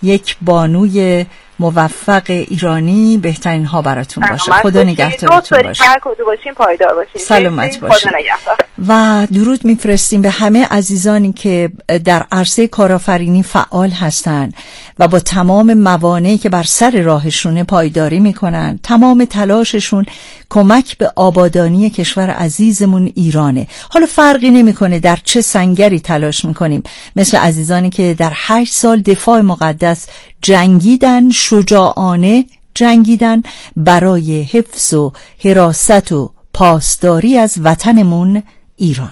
یک بانوی موفق ایرانی بهترین ها براتون باشه. خدا نگهدارتون باشه. پایدار باشین. سلامت باشین. و درود میفرستیم به همه عزیزانی که در عرصه کارآفرینی فعال هستند و با تمام موانعی که بر سر راهشون پایداری میکنن. تمام تلاششون کمک به آبادانی کشور عزیزمون ایرانه. حالا فرقی نمیکنه در چه سنگری تلاش میکنیم، مثل عزیزانی که در 8 سال دفاع مقدس جنگیدن، شجاعانه جنگیدن برای حفظ و حراست و پاسداری از وطنمون ایران.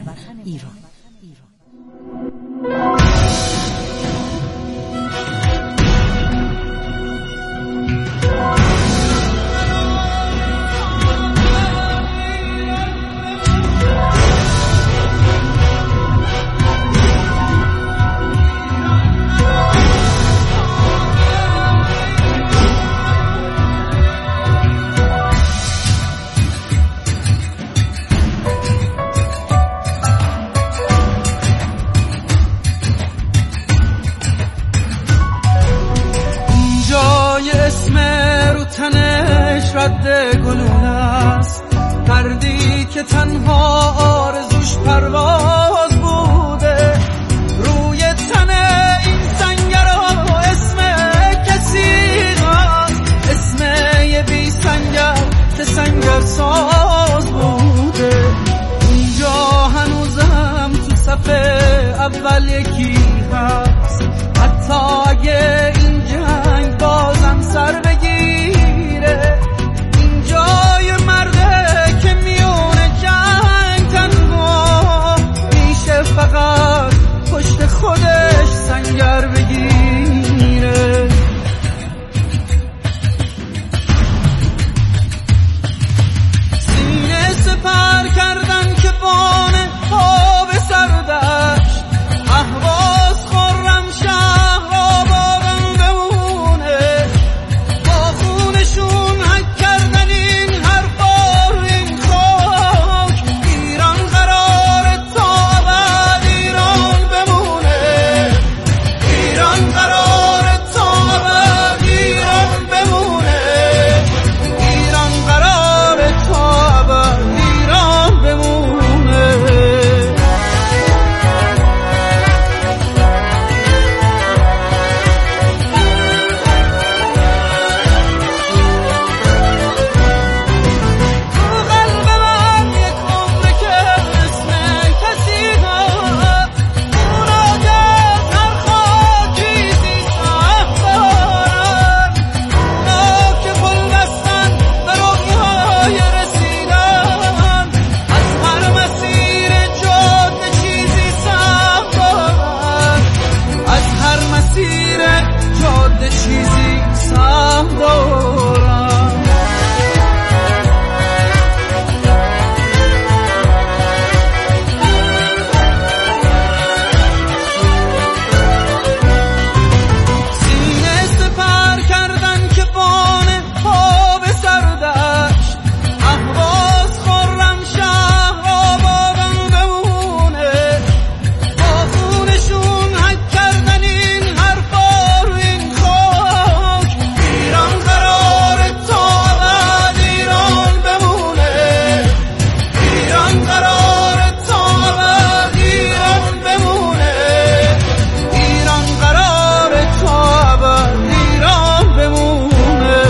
رد گلون است، مردی که تنها آرزوش پرواز بوده. روی تن این سنگرها اسم کسی هست، اسم یه بی سنگر که سنگر ساز بوده. اینجا هنوزم تو صف اول یکی هست، حتی اگه این جنگ بازم سر بگیره. اینجای مرده که میونه جنگ تنها میشه فقط پشت خودش سنگر بگیره. سینه سپر کردن که بانه ها به سردشت، اهواز خورم شهر آبادان بمونه. با خونشون حک کردن این حرفا رو این خاک، ایران قراره تا ابد ایران بمونه. ایران قراره تا ابد ایران بمونه. ایران قراره تا ابد ایران بمونه. تو قلب من یک عمره که اسم کسی هست، اونا که از هر خاکی زیست دارن، اونا که پل بستن به رویای رسیدن، از هر مسیر جاده چیزی سهم دارن، از هر مسیر جاده چیزی سهم دارن. سینه سپر کردن که بانه ها به سردشت، اهواز خورم شهر آبادان بمونه. با خونشون حک کردن این حرفا رو این خاک، ایران قراره تا ابد ایران بمونه. ایران قراره تا ابد ایران بمونه. ایران قراره تا ابد ایران بمونه.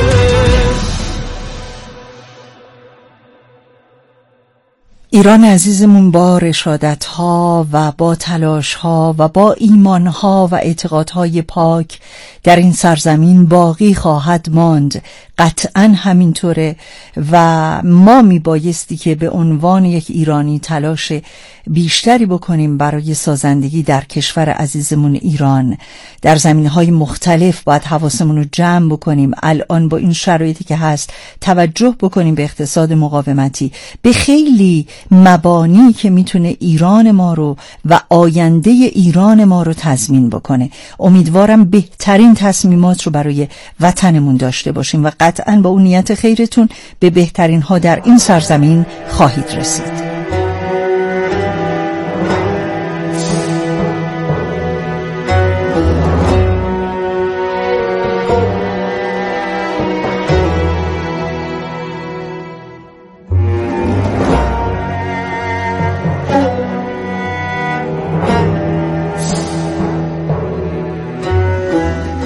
ایران عزیزمون با رشادت‌ها و با تلاش‌ها و با ایمان‌ها و اعتقادهای پاک در این سرزمین باقی خواهد ماند. قطعاً همینطوره و ما میبایستی که به عنوان یک ایرانی تلاش بیشتری بکنیم برای سازندگی در کشور عزیزمون ایران. در زمینه‌های مختلف باید حواسمون رو جمع بکنیم. الان با این شرایطی که هست توجه بکنیم به اقتصاد مقاومتی، به خیلی مبانی که میتونه ایران ما رو و آینده ایران ما رو تضمین بکنه. امیدوارم بهترین تصمیمات رو برای وطنمون داشته باشیم و قطعاً با اون نیت خیرتون به بهترین ها در این سرزمین خواهید رسید.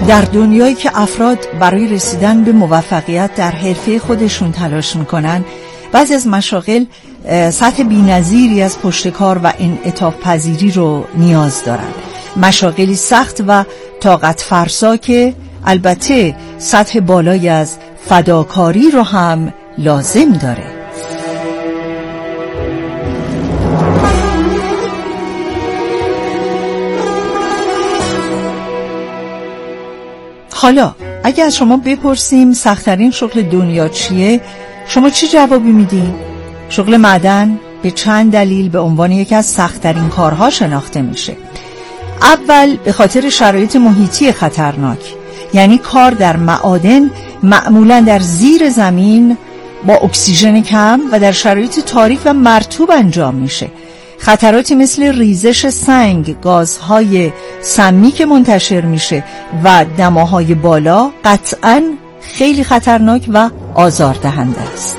در دنیایی که افراد برای رسیدن به موفقیت در حرفه خودشون تلاش میکنن، بعضی از مشاغل سطح بی‌نظیری از پشتکار و انعطاف پذیری رو نیاز دارن. مشاغلی سخت و طاقت فرسا که البته سطح بالایی از فداکاری رو هم لازم داره. حالا اگه از شما بپرسیم سخت‌ترین شغل دنیا چیه، شما چی جوابی میدین؟ شغل معدن به چند دلیل به عنوان یکی از سخت‌ترین کارها شناخته میشه. اول به خاطر شرایط محیطی خطرناک، یعنی کار در معادن معمولاً در زیر زمین با اکسیژن کم و در شرایط تاریک و مرطوب انجام میشه. خطراتی مثل ریزش سنگ، گازهای سمی که منتشر میشه و دماهای بالا قطعاً خیلی خطرناک و آزاردهنده است.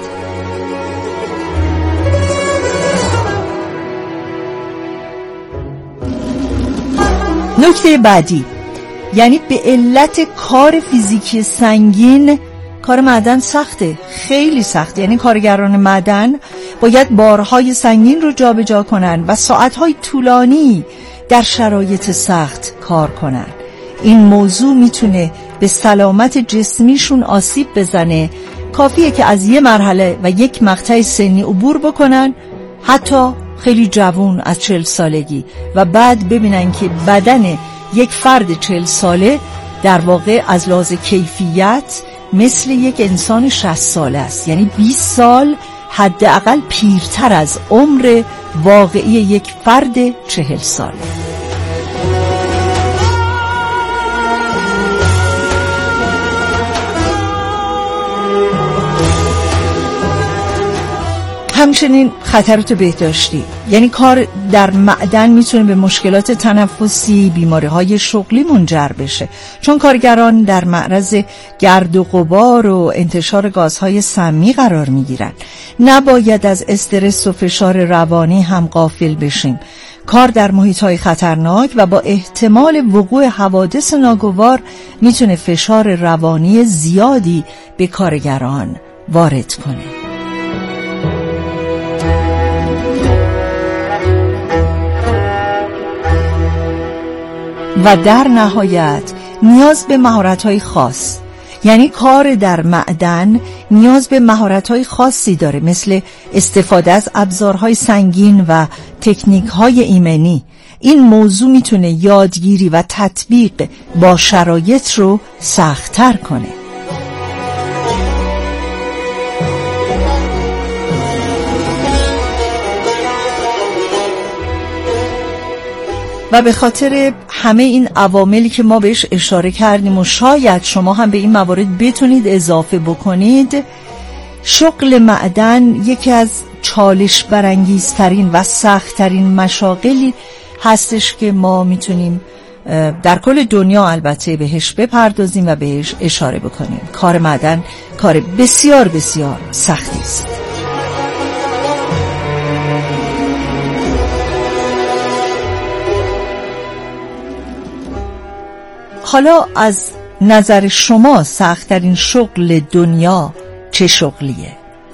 نکته بعدی، یعنی به علت کار فیزیکی سنگین کار معدن سخته، خیلی سخت. یعنی کارگران معدن باید بارهای سنگین رو جابجا کنن و ساعتهای طولانی در شرایط سخت کار کنن. این موضوع میتونه به سلامت جسمیشون آسیب بزنه. کافیه که از یه مرحله و یک مقطع سنی عبور بکنن، حتی خیلی جوان از 40 سالگی، و بعد ببینن که بدن یک فرد 40 ساله در واقع از لحاظ کیفیت مثل یک انسان 60 ساله است. یعنی 20 سال حداقل پیرتر از عمر واقعی یک فرد 40 ساله. همچنین خطرات بهداشتی، یعنی کار در معدن میتونه به مشکلات تنفسی، بیماری‌های شغلی منجر بشه، چون کارگران در معرض گرد و غبار و انتشار گازهای سمی قرار میگیرن. نباید از استرس و فشار روانی هم غافل بشیم. کار در محیط‌های خطرناک و با احتمال وقوع حوادث ناگوار میتونه فشار روانی زیادی به کارگران وارد کنه. و در نهایت نیاز به مهارت‌های خاص، یعنی کار در معدن نیاز به مهارت‌های خاصی داره، مثل استفاده از ابزارهای سنگین و تکنیک‌های ایمنی. این موضوع میتونه یادگیری و تطبیق با شرایط رو سخت‌تر کنه. و به خاطر همه این عواملی که ما بهش اشاره کردیم و شاید شما هم به این موارد بتونید اضافه بکنید، شغل معدن یکی از چالش برانگیزترین و سخت‌ترین مشاغلی هستش که ما میتونیم در کل دنیا البته بهش بپردازیم و بهش اشاره بکنیم. کار معدن کار بسیار بسیار سختی است. حالا از نظر شما سخت‌ترین شغل دنیا چه شغلیه؟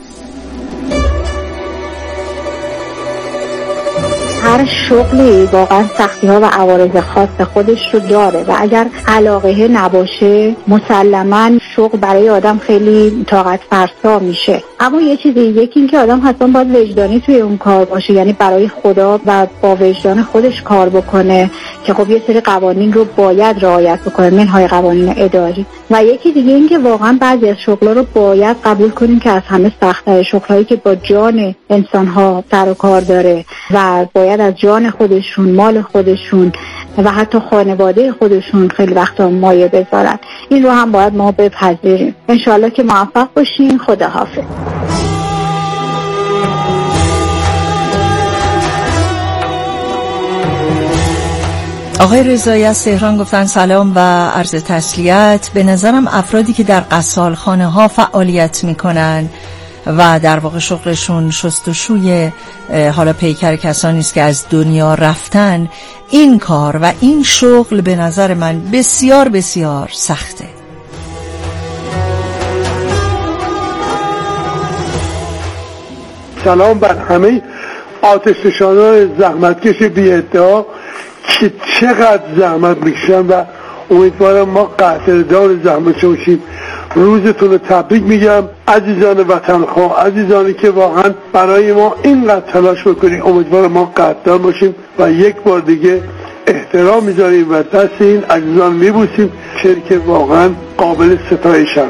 هر شغلی واقعا سختی‌ها و عوارض خاص خودش رو داره و اگر علاقه نباشه مسلماً شغل برای آدم خیلی طاقت فرسا میشه. اما یه چیزی، یکی این که آدم حتما باید وجدانی توی اون کار باشه، یعنی برای خدا و با وجدان خودش کار بکنه که خب یه سری قوانین رو باید رعایت بکنه، منهای قوانین اداری. و یکی دیگه این که واقعا بعضی از شغل‌ها رو باید قبول کنیم که از همه سخت‌تر، شغل‌هایی که با جان انسان‌ها سر و کار داره و باید از جان خودشون، مال خودشون و حتی خانواده خودشون خیلی وقتا مایه بذارن. این رو هم باید ما بپذیریم. انشالله که موفق باشین. خداحافظ. آقای رضایی از تهران گفتن سلام و عرض تسلیت. به نظرم افرادی که در غسالخانه ها فعالیت میکنن و در واقع شغلشون شستشوی حالا پیکر کسانی است که از دنیا رفتن، این کار و این شغل به نظر من بسیار بسیار سخته. سلام بر همه آتش‌نشانان زحمتکش بی ادعا که چقدر زحمت میکشن و امیدوارم ما قدردان زحمتشون شیم. روزتون رو تبریک میگم عزیزان وطنخواه، عزیزانی که واقعا برای ما اینقدر تلاش بکنید. امیدوارم ما قدردان باشیم و یک بار دیگه احترام میذاریم و دست این عزیزان میبوسیم که واقعا قابل ستایشن.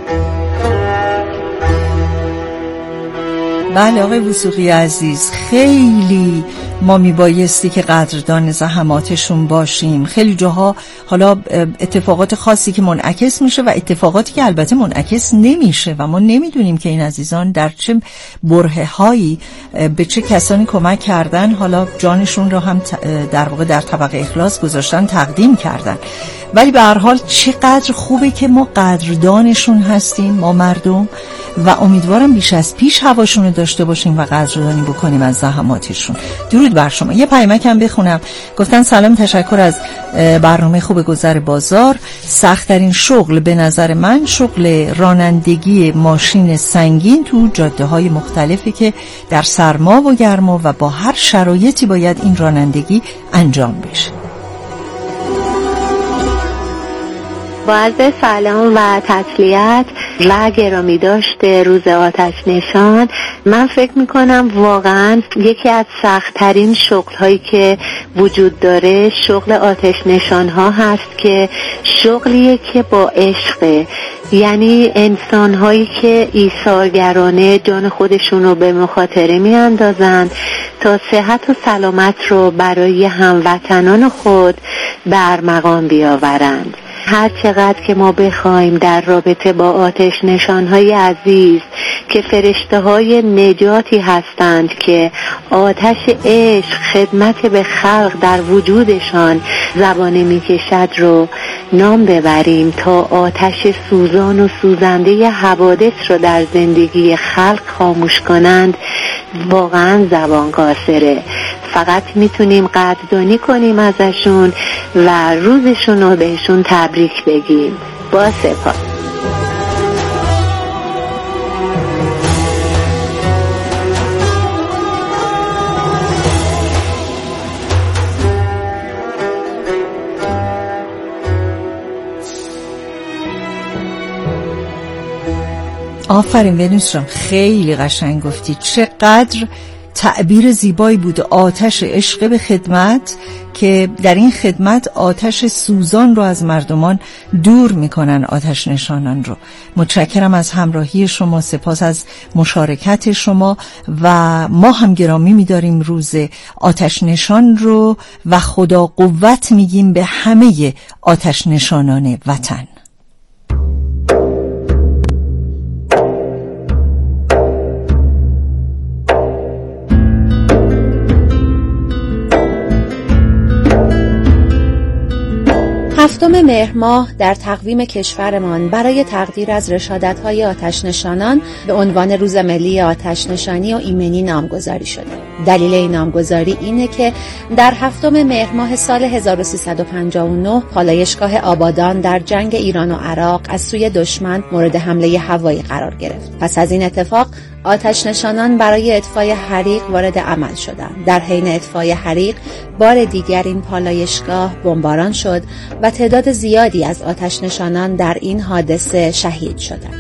بله آقای وثوقی عزیز، خیلی ما میبایستی که قدردان زحماتشون باشیم. خیلی جاها حالا اتفاقات خاصی که منعکس میشه و اتفاقاتی که البته منعکس نمیشه و ما نمیدونیم که این عزیزان در چه برهه‌هایی به چه کسانی کمک کردن، حالا جانشون رو هم در واقع در طبق اخلاص گذاشتن، تقدیم کردن. ولی به هر حال چقدر خوبه که ما قدردانشون هستیم، ما مردم، و امیدوارم بیش از پیش هواشون رو داشته باشیم و قدردانی بکنیم از زحماتشون. درود بر شما. یه پیامکم بخونم. گفتن سلام، تشکر از برنامه خوب گذر بازار. سخت‌ترین شغل به نظر من شغل رانندگی ماشین سنگین تو جاده‌های مختلفی که در سرما و گرما و با هر شرایطی باید این رانندگی انجام بشه. با عرض سلام و تسلیت و گرامی داشته روز آتش نشان، من فکر میکنم واقعا یکی از سخت‌ترین شغل‌هایی که وجود داره شغل آتش نشان ها هست که شغلیه که با عشقه، یعنی انسان‌هایی که ایثارگرانه جان خودشون رو به مخاطره میاندازن تا صحت و سلامت رو برای هموطنان خود بر مقام بیاورند. هر چقدر که ما بخوایم در رابطه با آتش نشان‌های عزیز که فرشته‌های نجاتی هستند که آتش عشق خدمت به خلق در وجودشان زبانه می‌کشد رو نام ببریم تا آتش سوزان و سوزنده حوادث رو در زندگی خلق خاموش کنند، واقعا زبان قاصره. فقط میتونیم قدردانی کنیم ازشون و روزشون رو بهشون تبریک بگیم. با سپاس. آفرین ونوس جان، خیلی قشنگ گفتی. چقدر تعبیر زیبایی بود. آتش عشق به خدمت که در این خدمت آتش سوزان رو از مردمان دور میکنن، آتش نشانان رو. متشکرم از همراهی شما، سپاس از مشارکت شما و ما هم گرامی میداریم روز آتش نشان رو و خدا قوت میگیم به همه آتش نشانان وطن. هفتم مهر ماه در تقویم کشورمان برای تقدیر از رشادت‌های آتش‌نشانان به عنوان روز ملی آتش‌نشانی و ایمنی نامگذاری شده. دلیل این نامگذاری اینه که در هفتم مهر ماه سال 1359 پالایشگاه آبادان در جنگ ایران و عراق از سوی دشمن مورد حمله هوایی قرار گرفت. پس از این اتفاق آتش نشانان برای اطفای حریق وارد عمل شدند. در حین اطفای حریق بار دیگر این پالایشگاه بمباران شد و تعداد زیادی از آتش نشانان در این حادثه شهید شدند.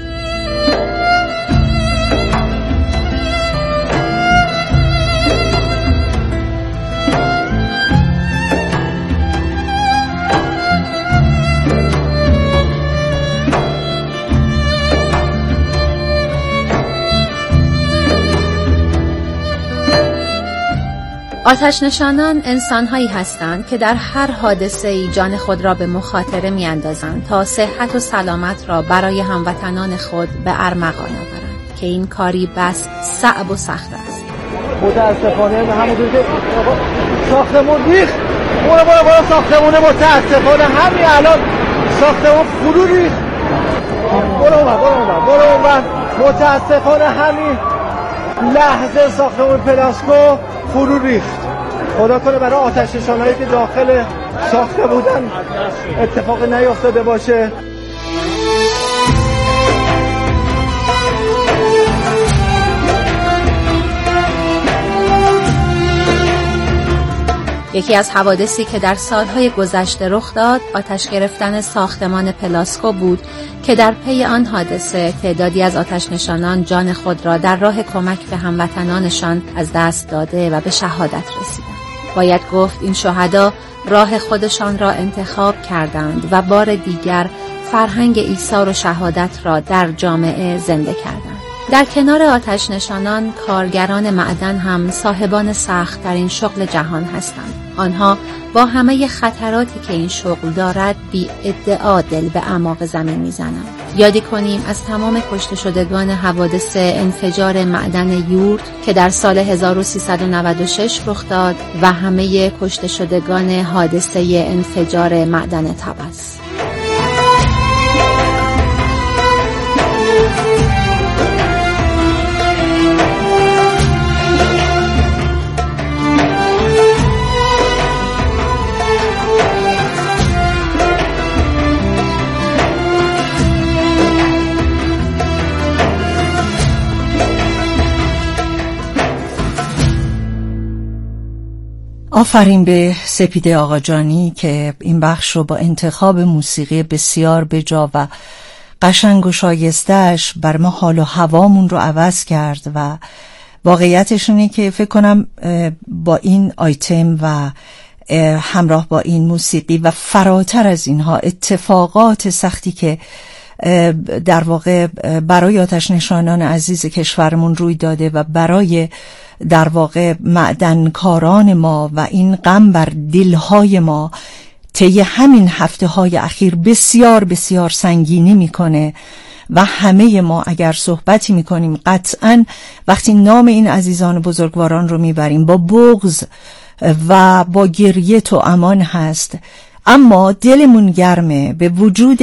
آتش نشانان انسان‌هایی هستند که در هر حادثه‌ای جان خود را به مخاطره می‌اندازند تا صحت و سلامت را برای هموطنان خود به ارمغان آورند که این کاری بس صعب و سخت است. متاسفانه به همونطور که ساختمون ریخت، برو ساختمون، متاسفانه همین الان ساختمون فرو ریخت. برو متاسفانه همین لحظه ساختمون پلاسکو فرو ریخت. خدا کنه برای آتش نشانایی که داخل ساخته بودن اتفاق نیفتاده باشه. یکی از حوادثی که در سالهای گذشته رخ داد آتش گرفتن ساختمان پلاسکو بود که در پی آن حادثه تعدادی از آتش نشانان جان خود را در راه کمک به هموطنانشان از دست داده و به شهادت رسیدند. باید گفت این شهدا راه خودشان را انتخاب کردند و بار دیگر فرهنگ ایثار و شهادت را در جامعه زنده کردند. در کنار آتش نشانان کارگران معدن هم صاحبان سخت‌ترین شغل جهان هستند. آنها با همه خطراتی که این شغل دارد بی ادعا دل به اعماق زمین میزنند. یادی کنیم از تمام کشته شدگان حوادث انفجار معدن یورد که در سال 1396 رخ داد و همه کشته شدگان حادثه انفجار معدن طبس. آفرین به سپیده آقاجانی که این بخش رو با انتخاب موسیقی بسیار بجا و قشنگ و شایسته‌اش بر ما حال و هوامون رو عوض کرد و واقعیتش اینه که فکر کنم با این آیتم و همراه با این موسیقی و فراتر از اینها اتفاقات سختی که در واقع برای آتش نشانان عزیز کشورمون روی داده و برای در واقع معدنکاران ما و این غم بر دلهای ما طی همین هفته‌های اخیر بسیار بسیار سنگینی میکنه و همه ما اگر صحبتی میکنیم قطعاً وقتی نام این عزیزان و بزرگواران رو میبریم با بغض و با گریه تو امان هست، اما دلمون گرمه به وجود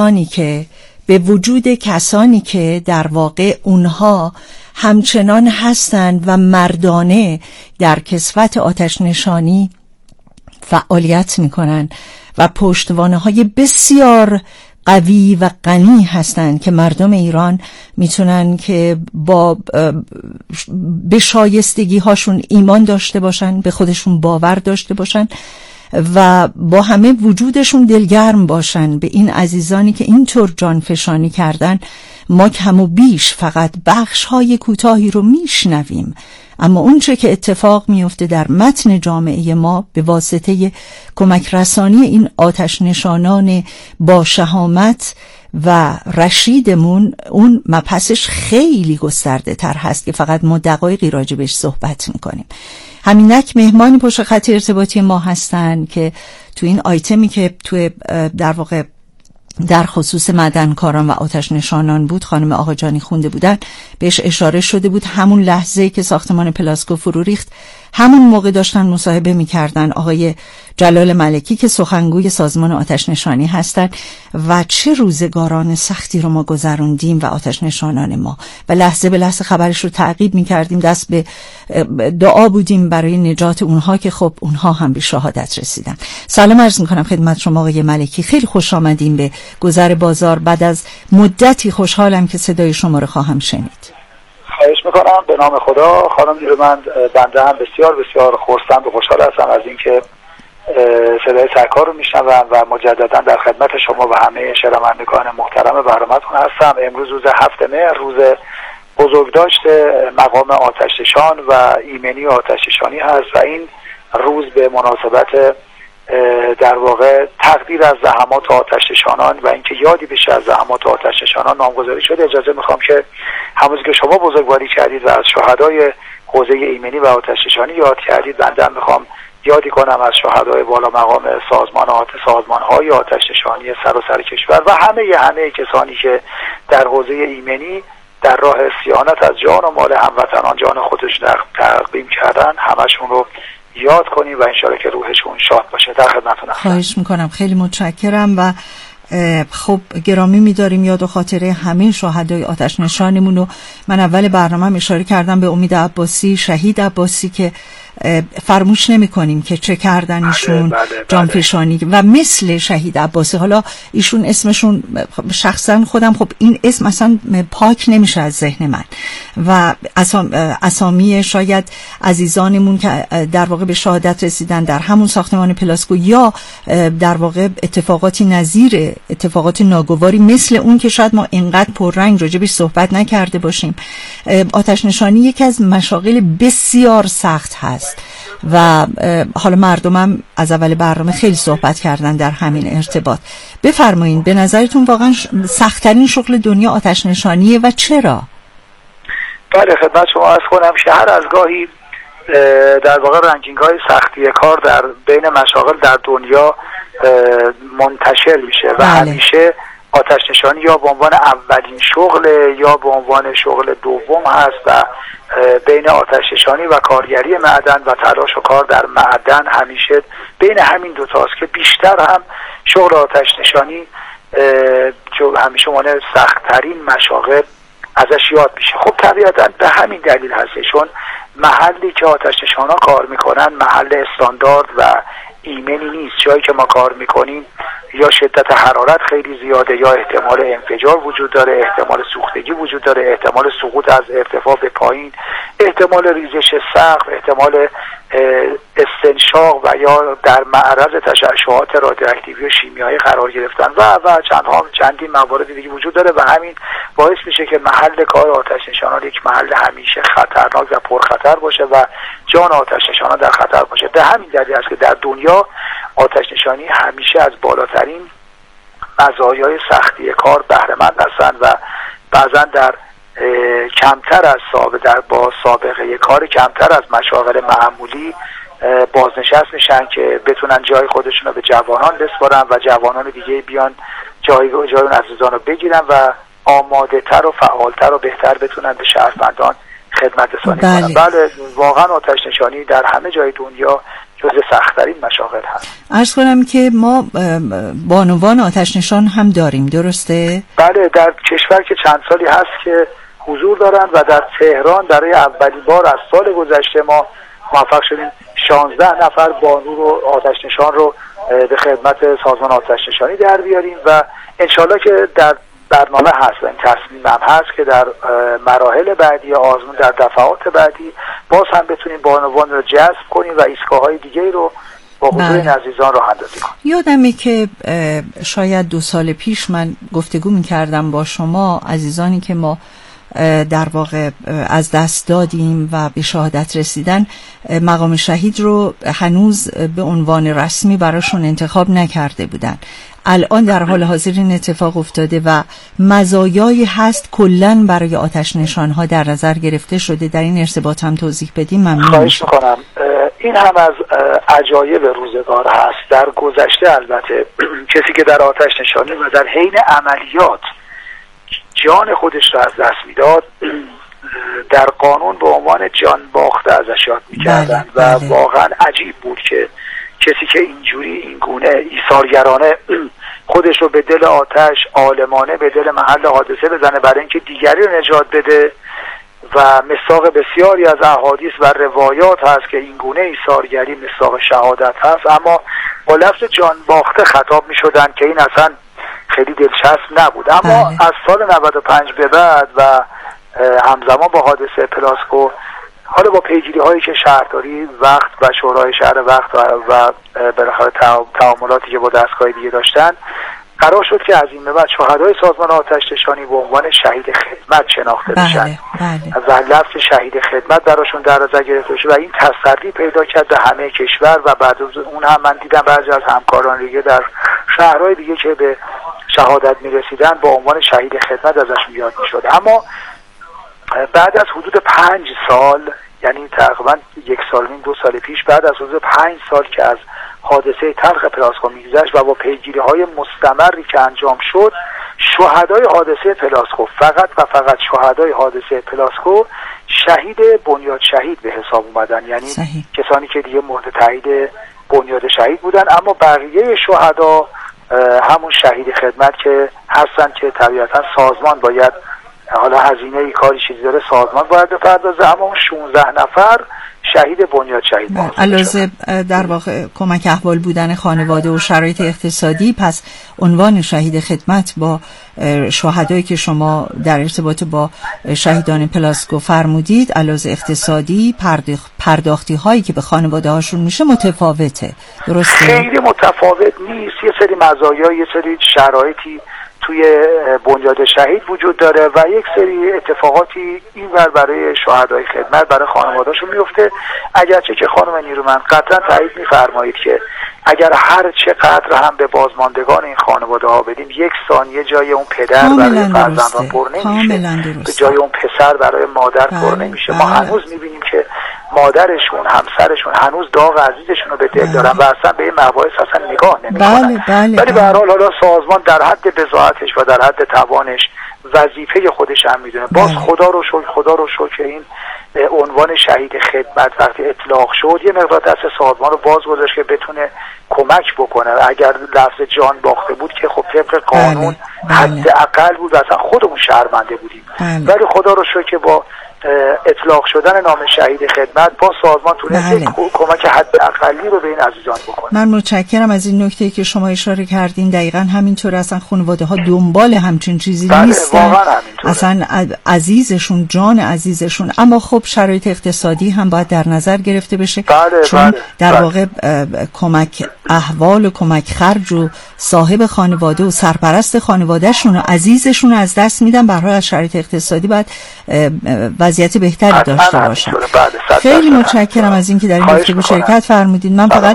کسانی که در واقع اونها همچنان هستند و مردانه در کسوت آتش نشانی فعالیت میکنن و پشتوانه‌های بسیار قوی و غنی هستند که مردم ایران میتونن که به شایستگی هاشون ایمان داشته باشن، به خودشون باور داشته باشن و با همه وجودشون دلگرم باشن به این عزیزانی که اینطور جانفشانی کردن. ما کم و بیش فقط بخش‌های کوتاهی رو میشنویم، اما اونچه که اتفاق میفته در متن جامعه ما به واسطه کمک رسانی این آتش نشانان با شهامت و رشیدمون، اون مبحثش خیلی گسترده تر هست که فقط ما دقایقی راجبش صحبت میکنیم. همینک مهمانی پشت خط ارتباطی ما هستن که تو این آیتمی که تو در واقع در خصوص معدنکاران و آتش نشانان بود خانم آقاجانی خونده بودن، بهش اشاره شده بود. همون لحظه که ساختمان پلاسکو فرو ریخت همون موقع داشتن مصاحبه می‌کردن آقای جلال ملکی که سخنگوی سازمان آتش نشانی هستند و چه روزگاران سختی رو ما گذروندیم و آتش نشانان ما و لحظه به لحظه خبرش رو تعقیب می‌کردیم، دست به دعا بودیم برای نجات اونها که خب اونها هم به شهادت رسیدن. سلام عرض می‌کنم خدمت شما آقای ملکی، خیلی خوش آمدیم به گذر بازار. بعد از مدتی خوشحالم که صدای شما رو خواهم شنید. خواهش میکنم. به نام خدا. خانم نیرومند، بنده هم بسیار بسیار خرسند و خوشحال هستم از اینکه صدای سرکار رو میشنوم و مجددا در خدمت شما و همه شنوندگان محترم برنامه‌تون هستم. امروز روز 7 مهر، روز بزرگداشت مقام آتش‌نشان و ایمنی آتش‌نشانی هست و این روز به مناسبت در واقع تقدیر از زحمات آتش‌نشانان و اینکه یادی بشه از زحمات آتش‌نشانان نامگذاری شده. اجازه میخوام که همونطور که شما بزرگواری کردید و از شهدای حوزه ایمنی و آتش‌نشانی یاد کردید، بنده هم میخوام یادی کنم از شهدای بالا مقام سازمان‌های آتش‌نشانی سراسر کشور و همه کسانی که در حوزه ایمنی در راه صیانت از جان و مال هموطنان جان خودشون تقدیم کردن، همشون رو یاد کنیم و انشالله که روحشون شاد باشه. در خدمتتون هستم. خواهش میکنم، خیلی متشکرم. و خب گرامی می‌داریم یاد و خاطره همه شهدای آتش نشانمون رو. من اول برنامه اشاره کردم به امید عباسی، شهید عباسی، که فراموش نمی‌کنیم که چه کردن ایشون، جانفشانی و مثل شهید عباسی. حالا ایشون اسمشون شخصا خودم خب این اسم اصلا پاک نمیشه از ذهن من و اسامی شاید عزیزانمون که در واقع به شهادت رسیدن در همون ساختمان پلاسکو یا در واقع اتفاقاتی نظیر اتفاقات ناگواری مثل اون که شاید ما اینقدر پررنگ راجبش صحبت نکرده باشیم. آتش نشانی یکی از مشاغل بسیار سخت هست و حالا مردمم از اول برنامه خیلی صحبت کردن در همین ارتباط. بفرمایید به نظرتون واقعا سخت‌ترین شغل دنیا آتش نشانیه و چرا؟ بله خدمت شما عرض کنم هر از گاهی در واقع رنکینگ های سختی کار در بین مشاغل در دنیا منتشر میشه و همیشه آتش نشانی یا به عنوان اولین شغل یا به عنوان شغل دوم هست و بین آتش نشانی و کارگری معدن و تلاش و کار در معدن همیشه بین همین دو تاست که بیشتر هم شغل آتش نشانی همیشه مانع سخت‌ترین مشاغل ازش یاد میشه. خب طبیعتا به همین دلیل هست چون محلی که آتش نشانا کار میکنن محل استاندارد و ایمنی نیست. جایی که ما کار میکنیم یا شدت حرارت خیلی زیاده یا احتمال انفجار وجود داره، احتمال سوختگی وجود داره، احتمال سقوط از ارتفاع به پایین، احتمال ریزش سقف، احتمال استنشاق و یا در معرض تشعشعات رادیواکتیوی و شیمیایی قرار گرفتن و چندین موارد دیگه وجود داره و همین باعث میشه که محل کار آتش نشانان یک محل همیشه خطرناک و پرخطر باشه و جان آتش نشانان در خطر باشه. به همین دلیل است که در دنیا آتش نشانی همیشه از بالاترین مزایای سختی کار بهره مند هستند و بعضا در کمتر از با سابقه کار کمتر از مشاغل معمولی بازنشست میشن که بتونن جای خودشون رو به جوانان بسپارن و جوانان دیگه بیان جای اون عزیزان رو بگیرن و آماده تر و فعالتر و بهتر بتونن به شهروندان خدمت رسانی کنن. بله واقعا آتش نشانی در همه جای دنیا جزء سخت‌ترین مشاغل هست. عرض کنم که ما بانوان آتش نشان هم داریم، درسته؟ بله در کشور که چند سالی هست که حضور دارند و در تهران برای اولین بار از سال گذشته ما موفق شدیم 16 نفر بانو رو آتش نشان رو به خدمت سازمان آتش نشانی در بیاریم و انشالله که در برنامه هست و این تصمیم هم هست که در مراحل بعدی آزمون در دفعات بعدی باز هم بتونیم بانوان رو جذب کنیم و ایستگاه‌های دیگه رو با حضور این عزیزان راه اندازی کنیم. یادمه که شاید 2 سال پیش من گفتگو می‌کردم با شما عزیزانی که ما در واقع از دست دادیم و به شهادت رسیدن، مقام شهید رو هنوز به عنوان رسمی براشون انتخاب نکرده بودن. الان در حال حاضر این اتفاق افتاده و مزایایی هست کلن برای آتش نشان‌ها در نظر گرفته شده. در این ارتباط هم توضیح بدیم ممنون خواهش می‌کنم. این هم از عجایب روزگار هست. در گذشته البته کسی که در آتش نشانی و در حین عملیات جان خودش را از دست میداد در قانون به عنوان جان باخته ازش یاد میکردن و واقعا عجیب بود که کسی که اینجوری این گونه ایثارگرانه خودش رو به دل آتش عالمانه به دل محل حادثه بزنه برای اینکه دیگری رو نجات بده و مصداق بسیاری از احادیث و روایات هست که این گونه ایثارگری مصداق شهادت هست، اما با لفظ جان باخته خطاب میشدن که این اصلا خیلی دلچسب نبود. اما از سال 95 به بعد و همزمان با حادثه پلاسکو، حالا با پیگیری هایی که شهرداری وقت و شورای شهر وقت و بالاخره تعاملاتی که با دستگاه دیگه داشتن، قرار شد که از این به بعد شهدای سازمان آتش نشانی به عنوان شهید خدمت شناخته بشن و لفظ شهید خدمت براشون در نظر گرفته بشه و این تسری پیدا کرد به همه کشور و بعد از اون هم من دیدم بعضی از همکاران دیگه در شهرهای دیگه که به شهادت میرسیدن با عنوان شهید خدمت ازشون یاد میشد. اما بعد از حدود 5 سال، یعنی تقریبا 1 سال و نیم 2 سال پیش، بعد از حدود 5 سال که از حادثه تلخ پلاسکو میگذشت و با پیگیری های مستمری که انجام شد، شهدای حادثه پلاسکو فقط و فقط شهدای حادثه پلاسکو شهید بنیاد شهید به حساب اومدن، یعنی کسانی که دیگه مورد تایید بنیاد شهید بودن، اما بقیه شهدا همون شهید خدمت که هستن که طبیعتا سازمان باید، حالا هزینه کاری چیزی داره، سازمان باید بپردازه، اما اون 16 نفر شهید بنیاد شهید علاوه در واقع کمک احوال بودن خانواده و شرایط اقتصادی، پس عنوان شهید خدمت با شهدایی که شما در ارتباط با شهیدان پلاسکو فرمودید علاوه اقتصادی پرداختی هایی که به خانواده هاشون میشه متفاوته، درسته؟ خیلی متفاوت نیست. یه سری مزایا، یه سری شرایطی توی بنیاد شهید وجود داره و یک سری اتفاقاتی اینور برای شهدای خدمت برای خانواده‌شون میفته. اگرچه که خانم نیرومند قطعا تایید می‌فرمایید که اگر هر چقدر هم به بازماندگان این خانواده ها بدیم، یک ثانیه جای اون پدر برای فرزندان پر نمیشه، به جای اون پسر برای مادر پر نمیشه. ما هنوز می‌بینیم که مادرشون، همسرشون هنوز داغ عزیزشون رو به دل دارن و اصلا به این مباحث اصلا نگاه نمی‌کنن. ولی به هر حال حالا سازمان در حد بضاعتش و در حد توانش وظیفه خودش هم میدونه. باز خدا رو شکر این عنوان شهید خدمت وقتی اطلاق شد یه مقدار دست سازمان رو باز گذاشت که بتونه کمک بکنه. اگر لفظ جان باخته بود که خب طبق قانون حداقل بود، اصلا خودمون شرمنده بودیم. ولی خدا رو شکر با اطلاق شدن نام شهید خدمت با سازمان تونست کمک حداقلی رو به این عزیزان بکنه. من متشکرم از این نکته که شما اشاره کردین. دقیقاً همینطور، اصلا خانواده ها دنبال همچین چیزی نیستن، اصلا عزیزشون، جان عزیزشون. اما خب شرایط اقتصادی هم باید در نظر گرفته بشه، چون در واقع کمک احوال و کمک خرج و صاحب خانواده و سرپرست خانوادهشون و عزیزشون از دست میدن. به هر حال از شرایط اقتصادی باید وضعیت بهتری داشته باشن. خیلی متشکرم از اینکه در این گفتگو شرکت فرمودید. من فقط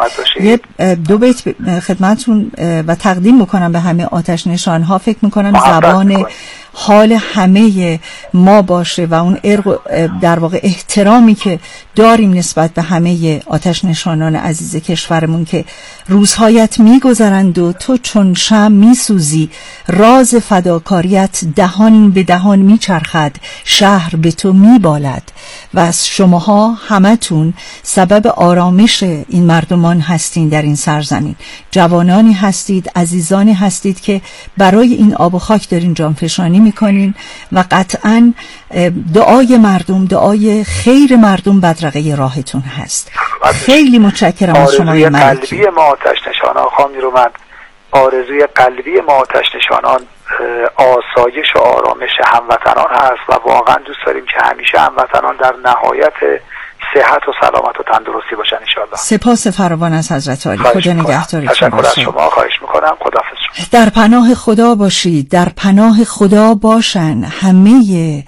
دو بیت خدمتتون و تقدیم بکنم به همه آتش نشان‌ها. فکر می‌کنم زبان حال همه ما باشه و اون در واقع احترامی که داریم نسبت به همه آتش نشانان عزیز کشورمون که روزهایت میگذرند و تو چون شمع میسوزی، راز فداکاریت دهان به دهان میچرخد، شهر به تو میبالد و از شماها همتون سبب آرامش این مردمان هستین در این سرزمین. جوانانی هستید، عزیزانی هستید که برای این آب و خاک دارین جانفشانی میکنین و قطعاً دعای مردم، دعای خیر مردم بدرقه راهتون هست. خیلی متشکرم از شما. آرزوی قلبی ما آتش نشانان، خانم نیرومند، آرزوی قلبی ما آتش نشانان آسایش و آرامش هموطنان هست و واقعا دوست داریم که همیشه هموطنان در نهایت صحت و سلامت و تندرستی باشن انشاءالله. سپاس فراوان از حضرت عالی. خدا نگهدارتون. تشکر از شما. خواهش میکنم. خداحافظ. در پناه خدا باشید، در پناه خدا باشن همه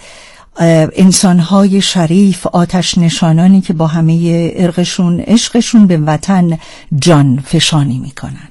انسان‌های شریف، آتش نشانانی که با همه ارقشون، عشقشون به وطن جان فشانی میکنن.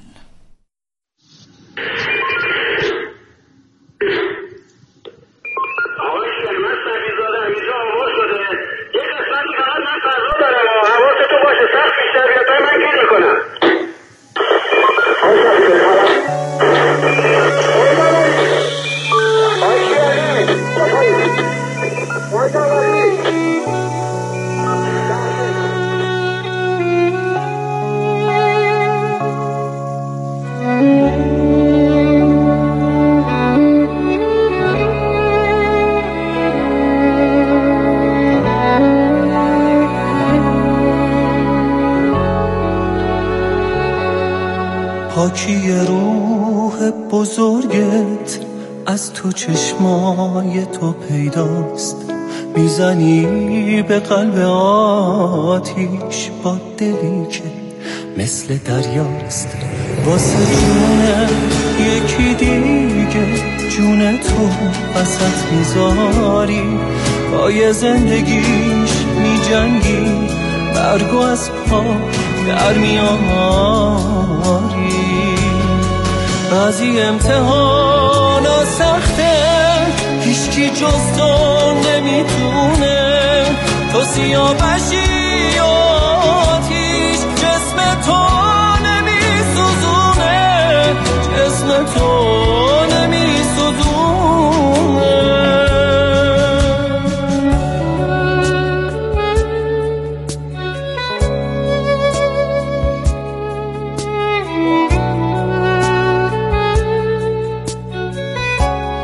پاکی روح بزرگت از تو چشمای تو پیداست، میزنی به قلب آتیش با دلی که مثل دریاست. واسه جون یکی دیگه جون تو وسط میذاری، پای زندگیش میجنگی، برگو از پا در میاری. بعضی امتحانا سخته، هیچکی جز تو نمیتونه، تو سیاوشی